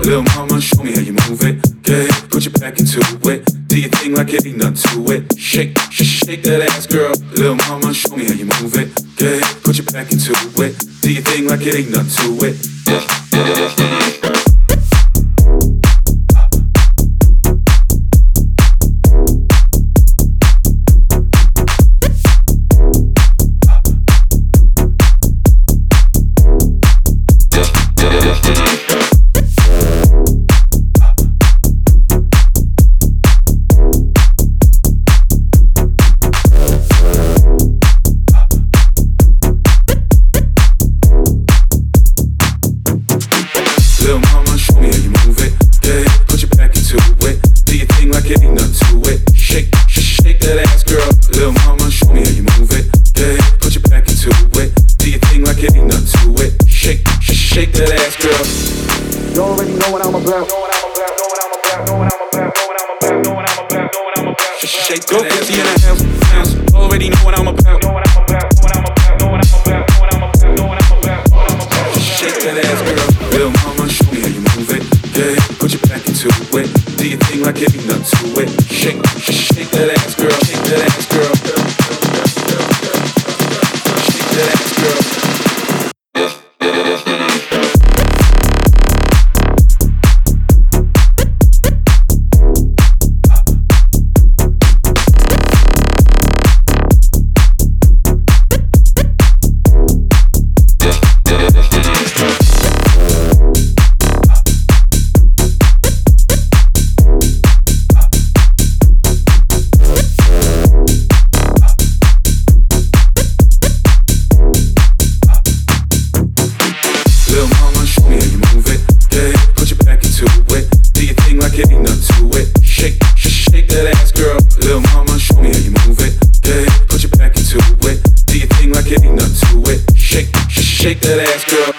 Little mama, show me how you move it. Get it, put your back into it. Do your thing like it ain't nothing to it. Shake, shake that ass, girl. Little mama, show me how you move it. Get it, put your back into it. Do your thing like it ain't nothing to it. Little mama, show me how you move it. Yeah, put your back into it. Do your thing like it ain't nothing to it. Shake, shake that ass, girl. Little mama, show me how you move it. Yeah, put your back into it. Do your thing like it ain't nothing to it. Shake, shake that ass, girl. You already know what I'm about. Shake that ass, in the house. You already know what I'm about. Shake that ass, girl. Little mama, show me how you move it. Yeah, put your back into it. Do your thing like it ain't nothing to it. Shake, shake that ass, girl. Shake that ass, girl. Shake that ass, girl. Little mama, show me how you move it. Yeah, put your back into it. Do your thing like it ain't nothing to it. Shake, shake that ass, girl. Little mama, show me how you move it. Yeah, put your back into it. Do your thing like it ain't nothing to it. Shake, shake that ass, girl.